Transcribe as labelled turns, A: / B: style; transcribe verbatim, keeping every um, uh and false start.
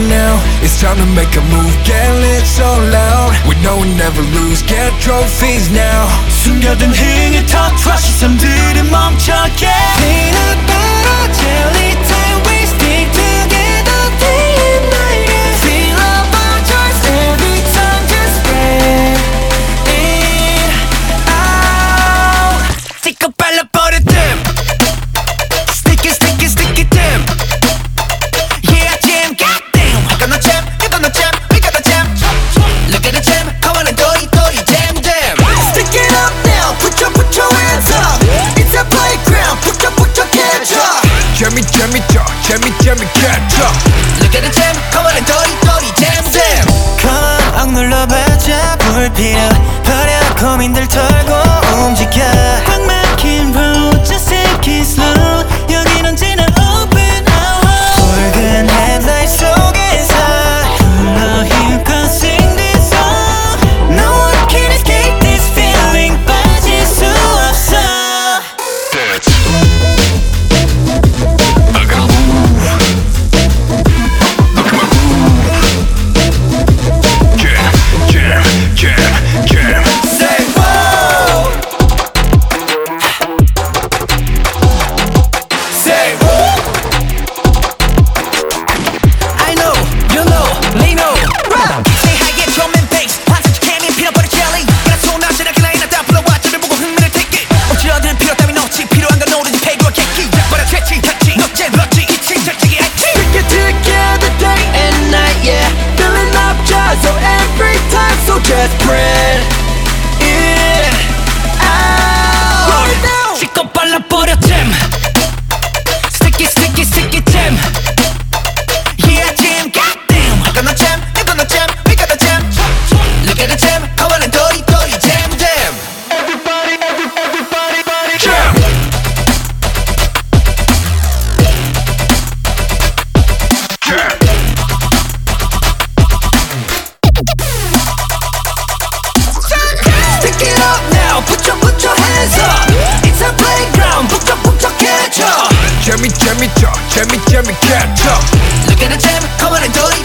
A: now. It's time to make a move, get lit so loud. We know we never lose, get trophies now.
B: 숨겨둔 흥을 터트려 시선들은 멈춰게.
C: Peanut butter jelly time, we stick together day and night. Feel our choice every time, just spread it out.
B: Stick up 발라버려 them. Stick it, stick it, stick it them. Yeah, jam, goddamn. I got no jam, you got no jam, we got no jam. Look at the jam, come on and dirty, dirty jam, jam.
C: Stick it up now, put your, put your hands up. It's a playground, put your, put your hands up.
A: Jammy, jammy, jaw, jammy, jammy, catch up.
B: Look at the jam, come on and dirty, dirty jam, jam.
C: Come on, 억눌러봐자 불필요 버려 고민들 털고 움직여. 꽉 막힌 road, just take it slow. 여긴 언제나 open out. 붉은 headlight 속에서 불러일까 sing this song. No one can escape this feeling, 빠질 수 없어.
A: Dance. I gotta move. Look at my groove. Jam, jam, jam, jam.
C: Say whoa. Say whoa.
B: I know, you know, they know. Say hi, get drum and bass. 반사치 candy, peanut butter jelly. 그냥 손아시나게 라인을 다 불러와 저를 보고 흥미를 take it. 어찌어든 필요 따윈 없지. 필요한 건 오로지 패기와 객기. 버려 채찍, 터치, 넉제, 럭지, 기침, 절치기, 액치.
C: Stick it together day and night, yeah. Filling up jars, so every time, so just spread it out.
B: 씻고 발라버려 jam. Stick it, stick it, stick it jam. Yeah, jam, goddamn. I got no jam, you got no jam, we got no jam. Look at the jam, come on and dirty, dirty jam, jam.
A: Everybody, everybody, everybody, everybody, jam. Jam.
C: Stick it up now, put your, put your hands up. It's a playground, put your, put your catch up.
A: Jammy, jammy, jaw, jammy, jammy, catch up.
B: Look at the jam, come on and dirty,